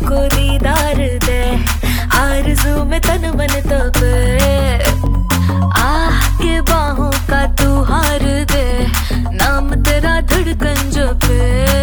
को दीदार दे, आरज़ू में तन मन तपे, आह के बाहों का तू हार दे, नाम तेरा धड़कन जपे।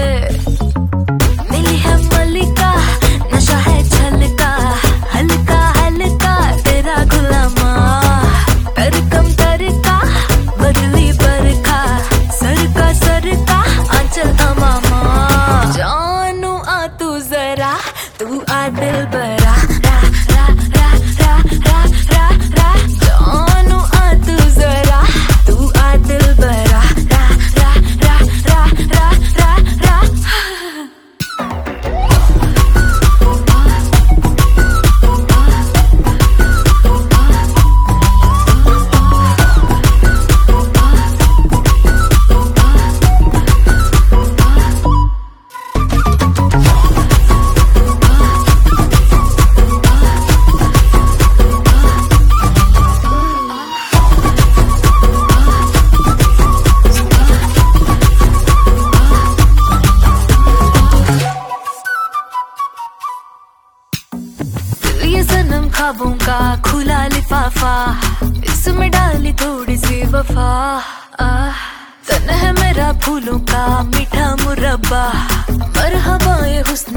मिली है मलिका, नशा है छलका, हल्का हल्का तेरा गुलामा, तरकम तरका बदली बरखा, सरका सरका आंचल अमामा। जानू आ तू जरा, तू आ दिल बरा, रा रा रा रा रा रा रा। जानू आ तू जरा, तू आ दिल बरा, रा रा रा रा रा रा रा। ये सनम ख्वाबों का खुला लिफाफा, इसमें डाली थोड़ी सी वफा। तन है मेरा फूलों का मीठा मुरब्बा, मरहबा ये हुस्न